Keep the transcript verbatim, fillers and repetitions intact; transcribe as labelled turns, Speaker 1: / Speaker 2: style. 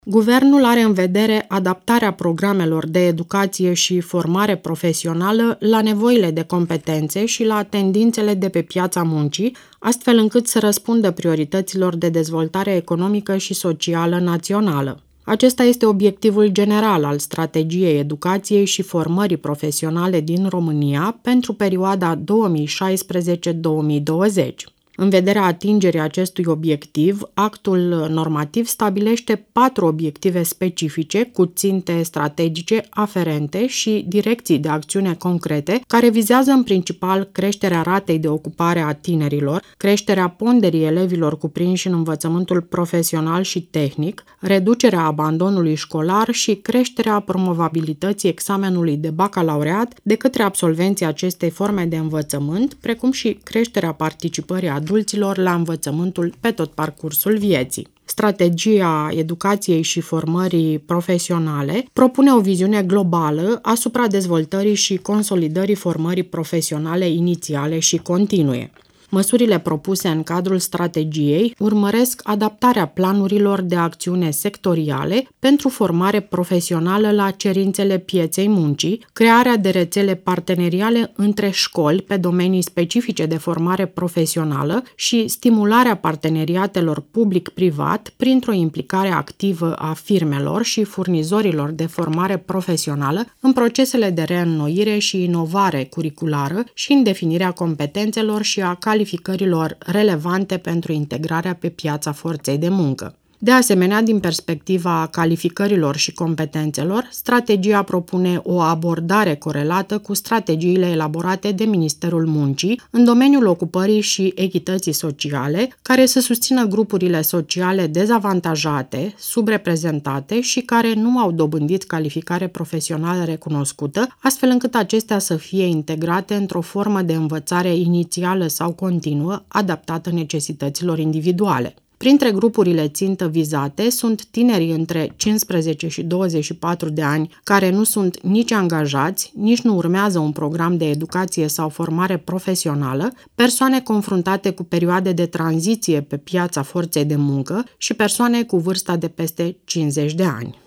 Speaker 1: Guvernul are în vedere adaptarea programelor de educație și formare profesională la nevoile de competențe și la tendințele de pe piața muncii, astfel încât să răspundă priorităților de dezvoltare economică și socială națională. Acesta este obiectivul general al strategiei educației și formării profesionale din România pentru perioada două mii șaisprezece două mii douăzeci. În vederea atingerii acestui obiectiv, actul normativ stabilește patru obiective specifice cu ținte strategice aferente și direcții de acțiune concrete, care vizează în principal creșterea ratei de ocupare a tinerilor, creșterea ponderii elevilor cuprinși în învățământul profesional și tehnic, reducerea abandonului școlar și creșterea promovabilității examenului de bacalaureat de către absolvenții acestei forme de învățământ, precum și creșterea participării adulților la învățământul pe tot parcursul vieții. Strategia educației și formării profesionale propune o viziune globală asupra dezvoltării și consolidării formării profesionale inițiale și continue. Măsurile propuse în cadrul strategiei urmăresc adaptarea planurilor de acțiune sectoriale pentru formare profesională la cerințele pieței muncii, crearea de rețele parteneriale între școli pe domenii specifice de formare profesională și stimularea parteneriatelor public-privat printr-o implicare activă a firmelor și furnizorilor de formare profesională în procesele de reînnoire și inovare curriculară și în definirea competențelor și a calificărilor calificărilor relevante pentru integrarea pe piața forței de muncă. De asemenea, din perspectiva calificărilor și competențelor, strategia propune o abordare corelată cu strategiile elaborate de Ministerul Muncii în domeniul ocupării și echității sociale, care să susțină grupurile sociale dezavantajate, subreprezentate și care nu au dobândit calificare profesională recunoscută, astfel încât acestea să fie integrate într-o formă de învățare inițială sau continuă, adaptată necesităților individuale. Printre grupurile țintă vizate sunt tinerii între cincisprezece și douăzeci și patru de ani care nu sunt nici angajați, nici nu urmează un program de educație sau formare profesională, persoane confruntate cu perioade de tranziție pe piața forței de muncă și persoane cu vârsta de peste cincizeci de ani.